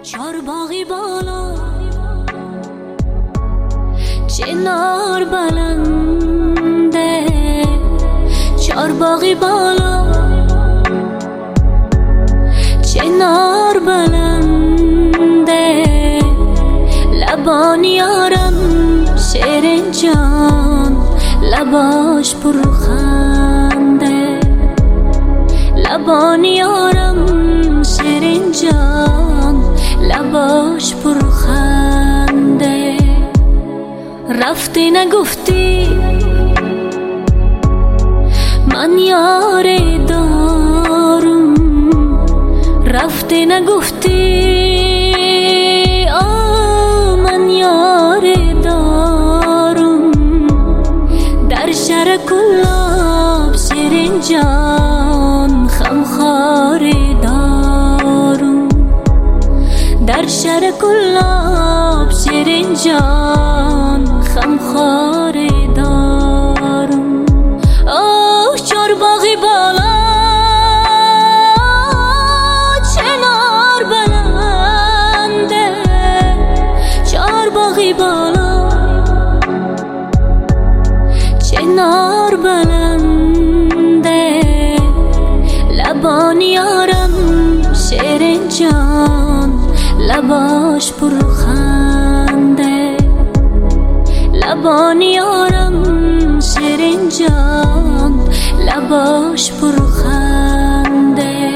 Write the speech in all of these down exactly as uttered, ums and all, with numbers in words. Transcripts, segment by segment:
چارباغی بالا، چنار بلنده. چارباغی بالا، چنار بلنده. لبان یارم شیرین جان، لباش پرخنده. لبان یارم شیرین جان، لباش پرخنده. رفتی نگفتی من یاری دارم، رفتی نگفتی آه من یاری دارم. در شهر کلاب شیرین جان، خمخاری دارم. در شهر کلاب شیرین جان، خمخاری دارم. آه چارباغی بالا، چنار بلنده. چارباغی بالا، چنار بلنده. لبان یارم شیرین جان، لباش پرخنده. لبان یارم شیرین جان، لباش پرخنده.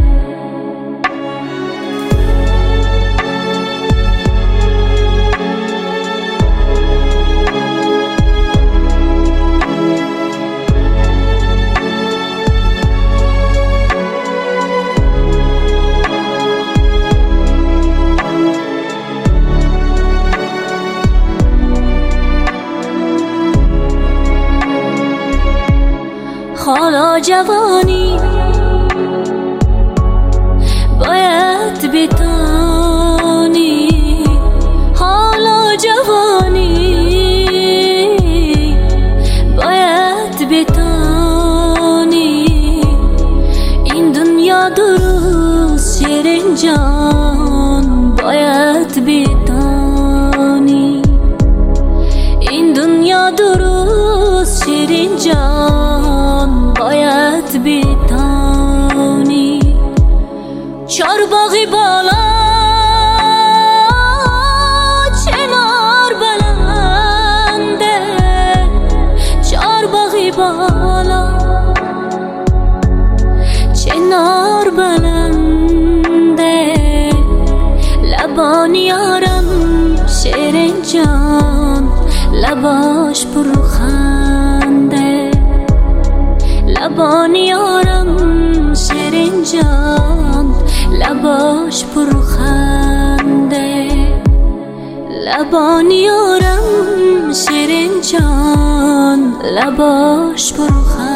حالا جوانی باید بتانی، حالا جوانی باید بتانی. این دنیا درست شیرین جان، باید بتانی. این دنیا درست شیرین جان، باید بتانی. چارباغی بالا، چنار بلنده. چارباغی بالا، چنار بلنده. لبان یارم شیرین جان، لباش پرخنده. لبان یارم شیرین جان، لباش پرخنده. لبان یارم شیرین جان، لباش پرخنده.